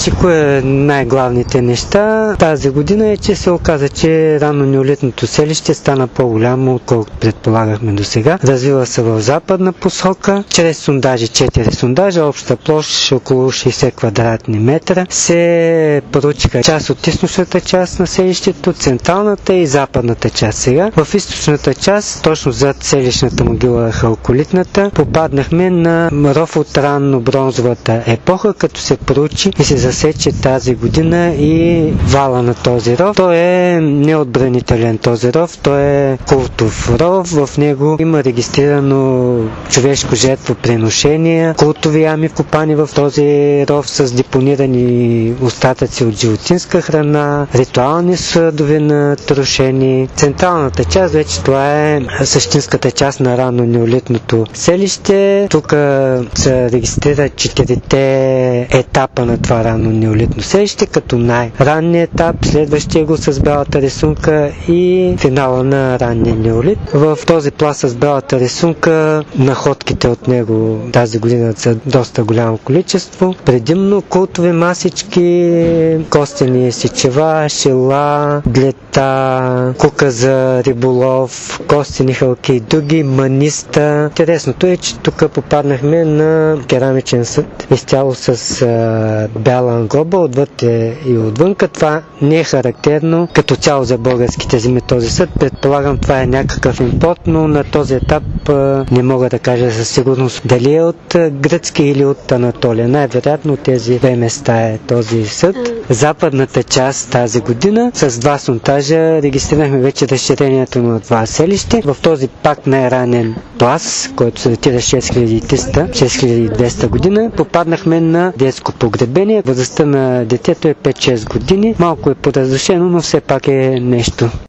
Значи, кое е най-главните неща тази година е, че се оказа, че рано неолитното селище стана по-голямо, отколкото предполагахме до сега. Развива се в западна посока, чрез сондажи, 4 сондажа, обща площ около 60 квадратни метра. Се поручиха част от източната част на селището, централната и западната част сега. В източната част, точно зад селищната могила халколитната, попаднахме на ров от ранно бронзовата епоха, като се поручи и се засече тази година и вала на този ров. Той е неотбранителен този ров, той е култов ров, в него има регистрирано човешко жертвоприношение, култови ями вкопани в този ров с депонирани остатъци от животинска храна, ритуални съдове на трошени. Централната част, вече това е същинската част на ранно неолитното селище. Тук се регистрират 4-те етапа на това ранно неолитно селище, като най-ранният етап, следващия го с бялата рисунка и финала на ранния неолит. В този пласт с бялата рисунка находките от него тази година са доста голямо количество. Предимно култови масички, костени сечева, шила, глета, кука за риболов, костени халки и други, маниста. Интересното е, че тук попаднахме на керамичен съд, изцяло с бяла англоба, отвътре и отвънка. Това не е характерно като цяло за българските земи този съд. Предполагам, това е някакъв импорт, но на този етап не мога да кажа със сигурност дали е от гръцки или от Анатолия. Най-вероятно тези две места е този съд. Западната част тази година с два сондажа регистрирахме вече разширението на това селище. В този пак най-ранен пласт, който се датира 6200 година, попаднахме на детско погребение. Възрастта на детето е 5-6 години. Малко е подразрешено, но все пак е нещо.